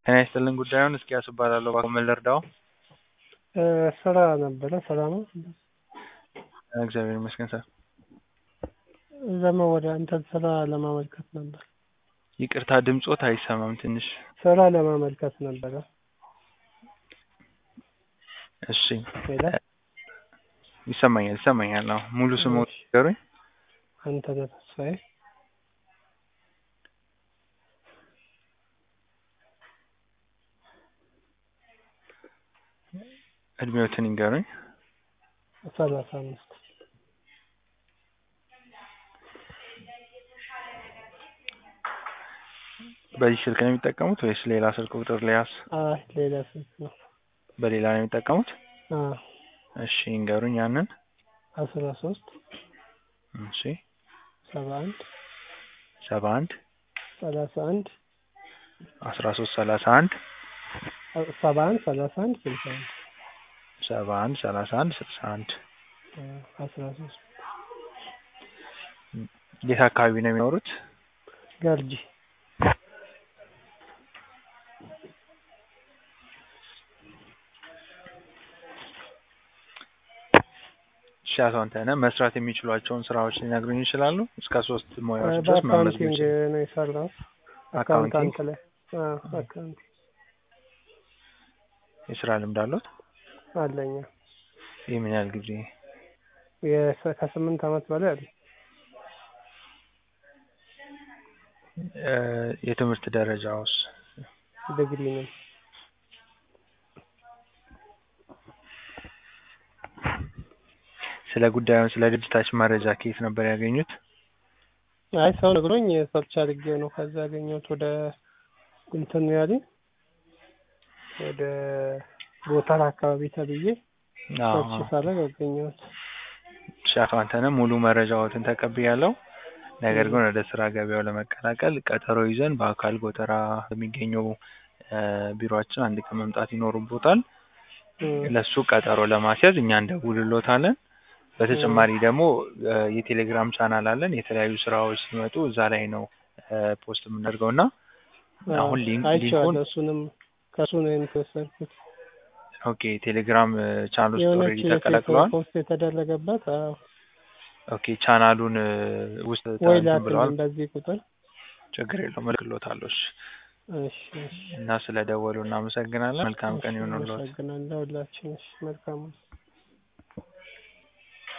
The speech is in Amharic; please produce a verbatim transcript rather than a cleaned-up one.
ጤና ይስጥልን ጉዳዩን እስኪያስ እባላለሁ እባክዎ ምን ልርዳዎ? ስራ ነበረ ስራ ነው። እግዚአብሔር ይመስገን ሰር። ለመወዳ እንትን ስራ ለማመልከት ነበር። ይቅርታ ድምጾት አይሰማም ትንሽ። ስራ ለማመልከት ነበረ። እሺ ሄሎ ይሰማኛል ይሰማኛል አዎ ሙሉ ስምዎን እሺ ይንገሩኝ? አንተነህ ተስፋዬ። እድሜዎትን ይንገሩኝ? ሰላሳ አምስት በዚህ ስልክ ነው የሚጠቀሙት ወይስ ሌላ ስልክ ቁጥር ልያዝ? አይ ሌላ ስልክ ነው። በሌላ ነው የሚጠቀሙት? አዎ እሺ ይንገሩኝ ያንን? አስራ ሶስት እሺ ሰባ አንድ ሰባ አንድ ሰላሳ አንድ አስራ ሶስት ሰላሳ አንድ ሰባ አንድ ሰላሳ አንድ ስልሳ አንድ ሰባ አንድ ሰላሳ አንድ ስልሳ አንድ አስራ ሶስት የት አካባቢ ነው የሚኖሩት? ገርጂ። እሺ አቶ አንተነህ መስራት የሚችሏቸውን ስራዎች ሊነግሩኝ ይችላሉ? እስከ ሶስት ሙያዎች ድረስ መመዝገብ በአካውንቲንግ ይችላሉ። ነው የሰራሁት። አካውንቲንግ አካውንታንት ላይ አዎ አካውንቲንግ የስራ ልምድ አለዎት? አለኝ። የምን ያህል ጊዜ? ከስምንት አመት በላይ አለኝ። የትምህርት ደረጃውስ? ዲግሪ ነኝ። ስለ ጉዳዩን ስለ ድርጅታችን መረጃ ከየት ነበር ያገኙት? አይ ሰው ነግሮኝ ሰርች አድርጌው ነው ከዛ ያገኘሁት። ወደ እንትን ነው ያለኝ ወደ ቦታል አካባቢ ተብዬ ሰርች ሳደርግ አገኘሁት። እሺ አቶ አንተነህ ሙሉ መረጃዎትን ተቀብያለሁ። ነገር ግን ወደ ስራ ገበያው ለመቀላቀል ቀጠሮ ይዘን በአካል ጎተራ በሚገኘው ቢሮአችን አንድ ቀን መምጣት ይኖርብዎታል። ለሱ ቀጠሮ ለማስያዝ እኛ እንደውልልዎታለን። በተጨማሪ ደግሞ የቴሌግራም ቻናል አለን። የተለያዩ ስራዎች ሲመጡ እዛ ላይ ነው ፖስት የምናደርገው እና አሁን ሊንክ ሊንኩን እሱንም ከሱ ነው የተወሰድኩት። ኦኬ ቴሌግራም ቻናል ውስጥ ኦልሬዲ ተቀላቅለዋል? ፖስት የተደረገበት አዎ። ኦኬ ቻናሉን ውስጥ ወይ እንትን ብለዋል? ላክልኝ በዚህ ቁጥር። ችግር የለውም እልክልዎታለሁ። እሺ እሺ እሺ እና ስለደወሉ እናመሰግናለን። መልካም ቀን ይሁንልዎት። እናመሰግናለን ሁላችንም። መልካም